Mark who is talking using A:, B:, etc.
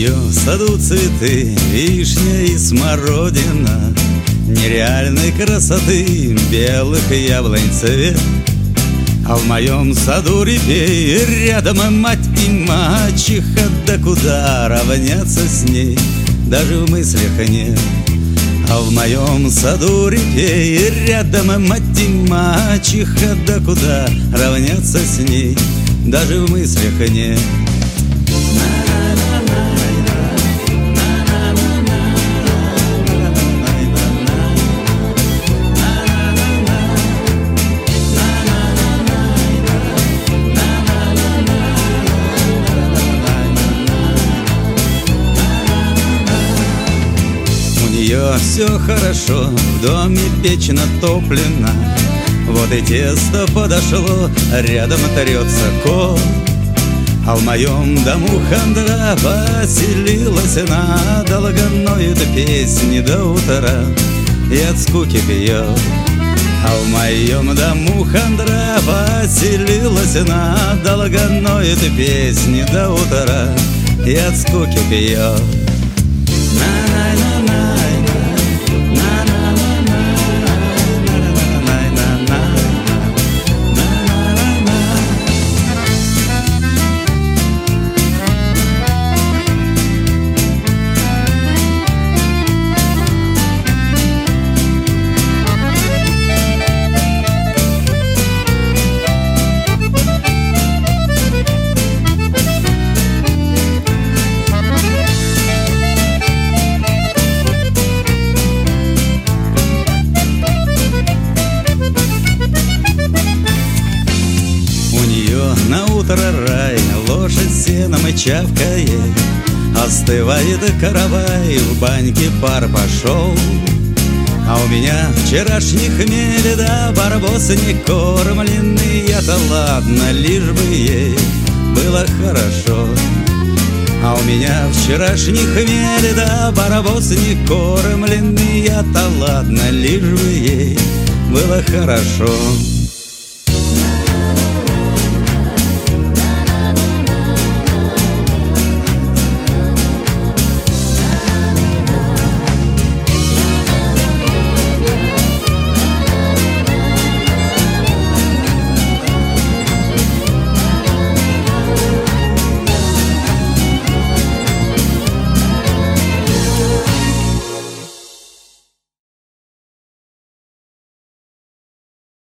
A: нее в саду цветы, вишня и смородина нереальной красоты, белых яблонь цвет. А в моем саду репей, рядом мать и мачеха, да куда равняться с ней, даже в мыслях нет. А в моем саду репей, рядом мать и мачеха, да куда равняться с ней, даже в мыслях нет. Все хорошо, в доме печь натоплена, вот и тесто подошло, рядом трется кот. А в моем дому хандра поселилась она, долго ноет песни до утра и от скуки пьет. А в моем дому хандра поселилась она, долго ноет песни до утра и от скуки пьет. На утро рай, лошадь сеном и чавкает, остывает каравай, в баньке пар пошел. А у меня вчерашний хмель, да барбос не кормленный, я-то ладно, лишь бы ей было хорошо. А у меня вчерашний хмель, да барбос не кормленный, я-то ладно, лишь бы ей было хорошо.